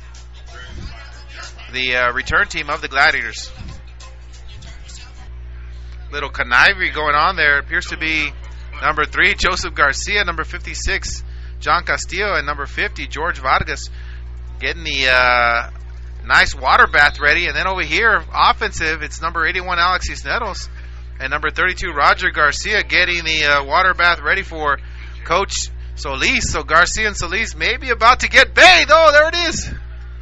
the uh, return team of the Gladiators. Little connivery going on there. It appears to be number three, Joseph Garcia, number fifty-six, John Castillo, and number fifty, George Vargas, getting the uh, nice water bath ready. And then over here, offensive, it's number eighty-one, Alex Cisneros, and number thirty-two, Roger Garcia, getting the uh, water bath ready for Coach Solis. So Garcia and Solis may be about to get bathed. Oh, there it is. There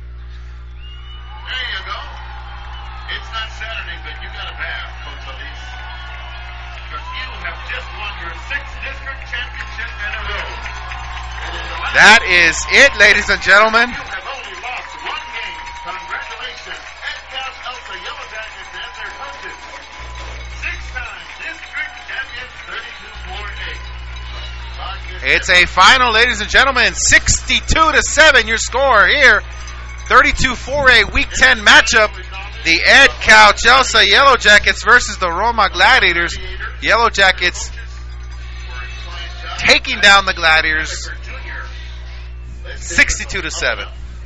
you go. It's not Saturday, but you got a bath, Coach Solis. Because you have just won your sixth district championship in a row. That is it, ladies and gentlemen. You have only lost one game. Congratulations, Edcouch Elsa Yellow Jackets and their coaches. Six-time district champions, thirty-two four eight. It's a final, ladies and gentlemen. sixty-two to seven, your score here. thirty-two four eight Week ten matchup. The Edcouch Elsa Yellow Jackets versus the Roma Gladiators. Yellow Jackets taking down the Gladiators sixty-two to seven.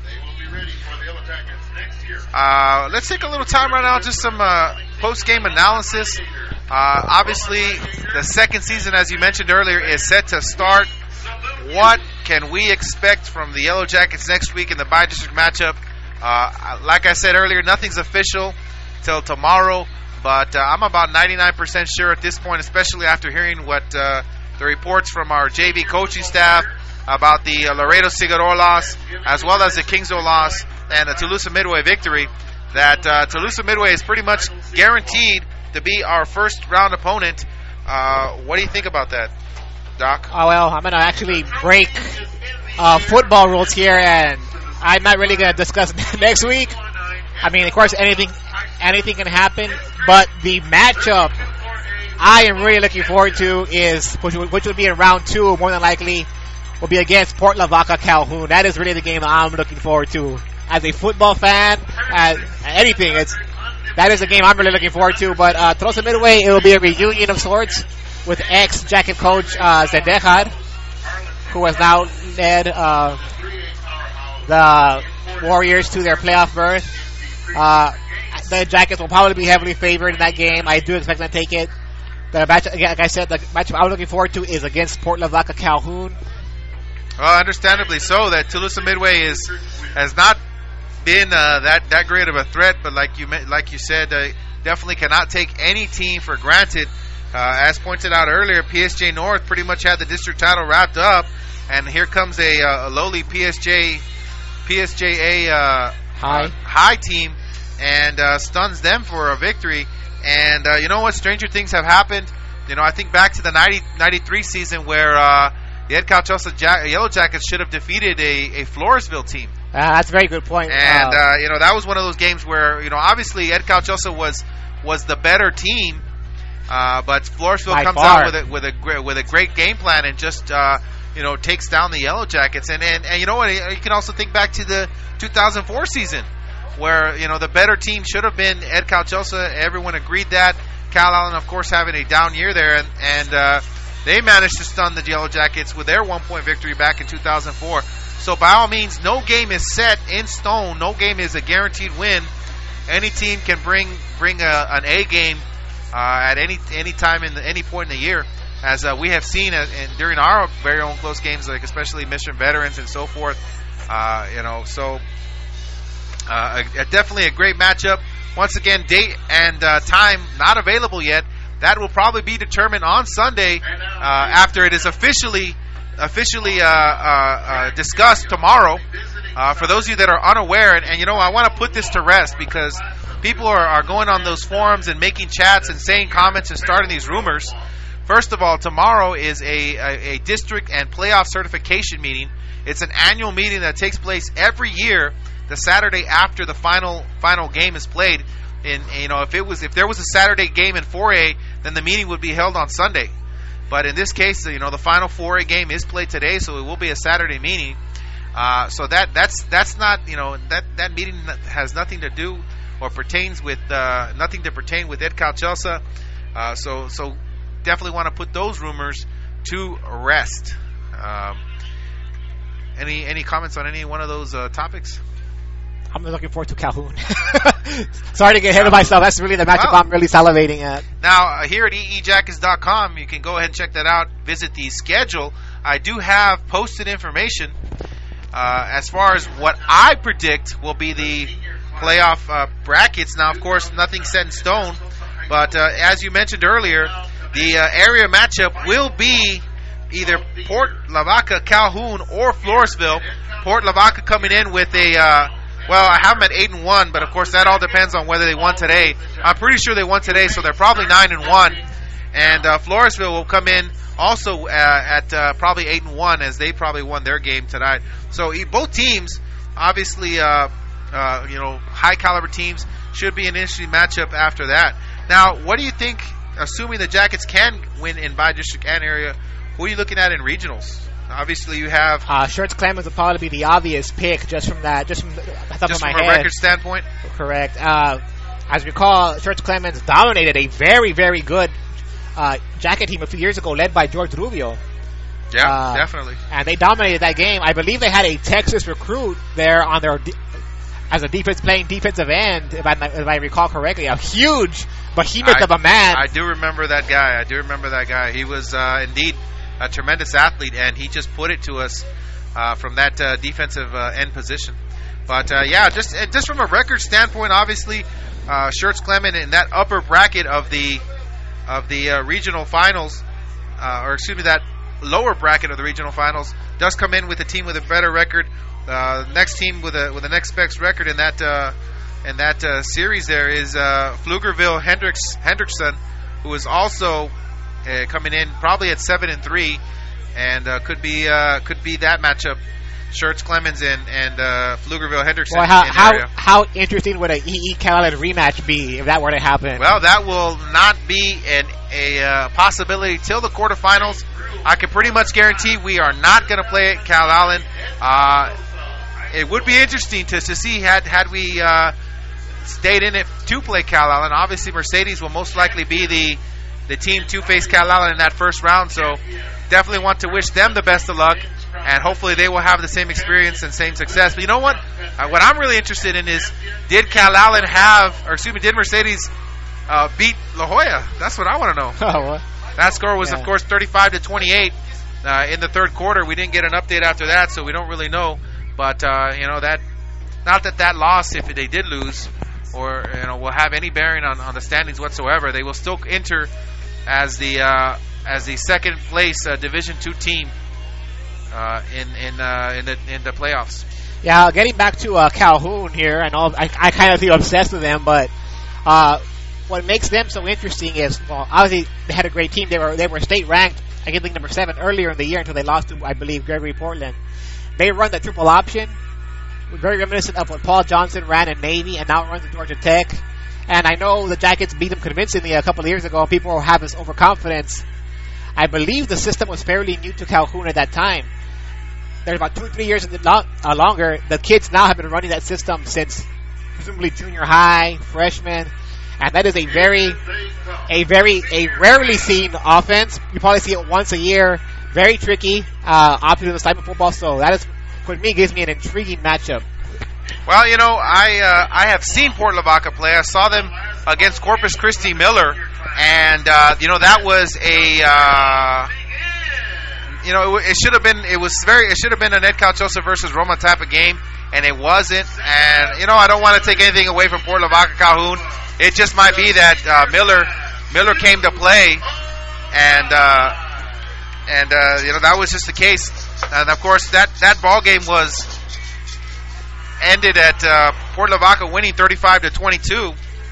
Uh, let's take a little time right now, just some uh, post-game analysis. Uh, obviously, the second season, as you mentioned earlier, is set to start. What can we expect from the Yellow Jackets next week in the bi-district matchup? Uh, like I said earlier, nothing's official till tomorrow, but uh, I'm about ninety-nine percent sure at this point, especially after hearing what uh, the reports from our J V coaching staff about the uh, Laredo Figueroa loss, as well as the Kingsville loss and the Toulouse Midway victory, that uh, Toulouse Midway is pretty much guaranteed to be our first round opponent. Uh, what do you think about that? Doc? Oh, well, I'm going to actually break uh, football rules here, and I'm not really going to discuss next week. I mean, of course, anything anything can happen, but the matchup I am really looking forward to is, which would, which would be in round two, more than likely, will be against Port Lavaca Calhoun. That is really the game that I'm looking forward to. As a football fan, as anything, it's that is the game I'm really looking forward to. But uh, Trosa Midway, it will be a reunion of sorts with ex-Jacket coach uh, Zendejar, who has now led uh, the Warriors to their playoff berth. Uh, the Jackets will probably be heavily favored in that game. I do expect them to take it. The match, again, like I said, the matchup I'm looking forward to is against Port Lavaca Calhoun. Well, understandably so. That Tolosa Midway is has not been uh, that that great of a threat, but like you like you said, uh, definitely cannot take any team for granted. Uh, as pointed out earlier, P S J North pretty much had the district title wrapped up, and here comes a, uh, a lowly P S J P S J A uh, high uh, high team, and uh, stuns them for a victory. And uh, you know what? Stranger things have happened. You know, I think back to the ninety, ninety-three season where uh, the Ed Calchosa Jack- Yellow Jackets should have defeated a, a Floresville team. Uh, that's a very good point. And, uh, uh, you know, that was one of those games where, you know, obviously Ed Calchosa was was the better team, uh, but Floresville comes far. out with a, with, a, with a great game plan and just, uh, you know, takes down the Yellow Jackets. And, and, and you know what? You can also think back to the two thousand four season where, you know, the better team should have been Ed Calchosa. Everyone agreed that. Cal Allen, of course, having a down year there, and, and uh, they managed to stun the Yellow Jackets with their one-point victory back in two thousand four. So, by all means, no game is set in stone. No game is a guaranteed win. Any team can bring bring a, an A game uh, at any any time in the, any point in the year, as uh, we have seen uh, in, during our very own close games, like especially Mission Veterans and so forth. Uh, you know, so uh, a, a definitely a great matchup. Once again, date and uh, time not available yet. That will probably be determined on Sunday uh, after it is officially officially uh, uh, uh, discussed tomorrow. Uh, for those of you that are unaware, and, and you know, I want to put this to rest because people are, are going on those forums and making chats and saying comments and starting these rumors. First of all, tomorrow is a, a, a district and playoff certification meeting. It's an annual meeting that takes place every year, the Saturday after the final final game is played. And you know, if it was if there was a Saturday game in four A, then the meeting would be held on Sunday. But in this case, you know, the final four A game is played today, so it will be a Saturday meeting. Uh, so that that's that's not, you know, that that meeting has nothing to do or pertains with uh, nothing to pertain with Ed Calchosa. Uh, so so definitely want to put those rumors to rest. Um, any any comments on any one of those uh, topics? I'm looking forward to Calhoun. Sorry to get ahead of myself. That's really the matchup Wow. I'm really salivating at. Now, uh, here at E E Jackets dot com, you can go ahead and check that out. Visit the schedule. I do have posted information uh, as far as what I predict will be the playoff uh, brackets. Now, of course, nothing set in stone. But uh, as you mentioned earlier, the uh, area matchup will be either Port Lavaca, Calhoun, or Floresville. Port Lavaca coming in with a... Uh, Well, I have them at eight and one, but of course that all depends on whether they won today. I'm pretty sure they won today, so they're probably nine and one. And uh, Floresville will come in also uh, at uh, probably eight and one, as they probably won their game tonight. So e- both teams, obviously, uh, uh, you know, high caliber teams, should be an interesting matchup after that. Now, what do you think? Assuming the Jackets can win in bi-district and area, who are you looking at in regionals? Obviously, you have uh, Schertz Clemens would probably be the obvious pick, just from that, just from the top just of my from a head. record standpoint. Correct. Uh, as you recall, Schertz Clemens dominated a very, very good uh, Jacket team a few years ago, led by George Rubio. Yeah, uh, definitely. And they dominated that game. I believe they had a Texas recruit there on their de- as a defense playing defensive end, if I, if I recall correctly, a huge behemoth I, of a man. I do remember that guy. I do remember that guy. He was uh, indeed a tremendous athlete, and he just put it to us uh, from that uh, defensive uh, end position. But uh, yeah, just just from a record standpoint, obviously, uh, Schertz Clement in that upper bracket of the of the uh, regional finals, uh, or excuse me, that lower bracket of the regional finals, does come in with a team with a better record. Uh, next team with a with the next best record in that uh, in that uh, series there is uh, Pflugerville Hendricks Hendrickson, who is also Uh, coming in probably at seven and three. and uh, could be uh, could be that matchup. Schertz Clemens and and uh, Pflugerville Hendrickson. Well, how in how, area. how interesting would a E E Cal Allen rematch be if that were to happen? Well, that will not be an, a uh, possibility till the quarterfinals. I can pretty much guarantee we are not going to play at Cal Allen. Uh, it would be interesting to, to see had had we uh, stayed in it to play Cal Allen. Obviously, Mercedes will most likely be the the team to face Cal Allen in that first round. So definitely want to wish them the best of luck. And hopefully they will have the same experience and same success. But you know what? Uh, what I'm really interested in is, did Cal Allen have, or excuse me, did Mercedes uh, beat La Jolla? That's what I want to know. Oh, what? That score was, Yeah. of course, thirty-five to twenty-eight uh, in the third quarter. We didn't get an update after that, so we don't really know. But uh, you know that, not that that loss, if they did lose, or you know, will have any bearing on, on the standings whatsoever. They will still enter as the uh, as the second place uh, Division Two team. Uh, in in uh, in the in the playoffs. Yeah, getting back to uh, Calhoun here, I know I, I kind of feel obsessed with them, but uh, what makes them so interesting is, well, obviously they had a great team. They were they were state ranked, I think number seven earlier in the year until they lost to, I believe, Gregory Portland. They run the triple option, very reminiscent of what Paul Johnson ran in Navy, and now runs at Georgia Tech. And I know the Jackets beat them convincingly a couple of years ago, and people have this overconfidence. I believe the system was fairly new to Calhoun at that time. There's about two or three years long, uh, longer. The kids now have been running that system since presumably junior high, freshman, and that is a very, a very, a rarely seen offense. You probably see it once a year. Very tricky, uh, option in the style of football. So that is, for me, gives me an intriguing matchup. Well, you know, I uh, I have seen Port Lavaca play. I saw them against Corpus Christi Miller, and uh, you know that was a. Uh, You know, it, it should have been. It was very. It should have been an Ed Calchosa versus Roma type of game, and it wasn't. And you know, I don't want to take anything away from Port Lavaca Calhoun. It just might be that uh, Miller Miller came to play, and uh, and uh, you know that was just the case. And of course, that that ball game was ended at uh, Port Lavaca winning thirty-five to twenty-two.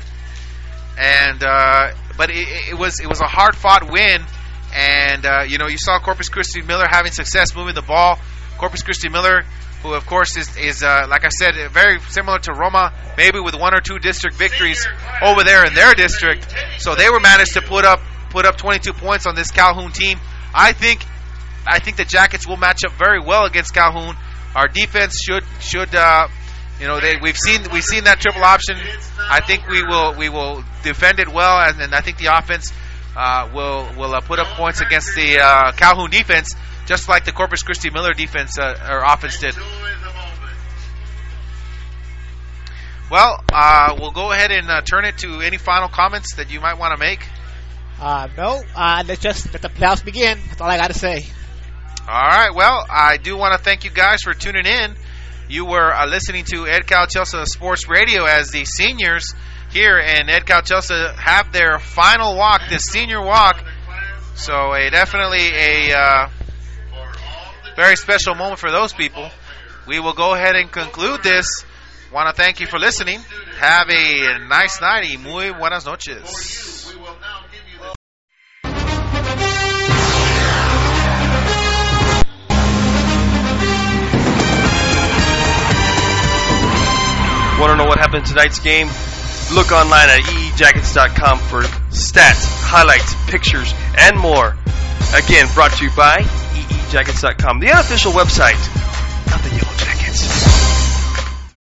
And uh, but it, it was it was a hard fought win. And, uh, you know, you saw Corpus Christi Miller having success moving the ball. Corpus Christi Miller, who, of course, is, is uh, like I said, very similar to Roma, maybe with one or two district victories over there in their district. So they were managed to put up put up twenty-two points on this Calhoun team. I think I think the Jackets will match up very well against Calhoun. Our defense should should uh, you know they we've seen we've seen that triple option. I think we will we will defend it well, and, and I think the offense. Uh, will will uh, put up points against the uh, Calhoun defense, just like the Corpus Christi Miller defense uh, or offense did. Well, uh, we'll go ahead and uh, turn it to any final comments that you might want to make. Uh, no, uh, let's just let the playoffs begin. That's all I got to say. All right. Well, I do want to thank you guys for tuning in. You were uh, listening to Ed Calchosa Sports Radio as the seniors here in Ed Calchosa have their final walk, this senior walk. So a definitely a uh, very special moment for those people. We will go ahead and conclude this. Want to thank you for listening. Have a nice night y muy buenas noches. Want to know what happened in tonight's game? Look online at e e jackets dot com for stats, highlights, pictures, and more. Again, brought to you by e e jackets dot com, the unofficial website of the Yellow Jackets.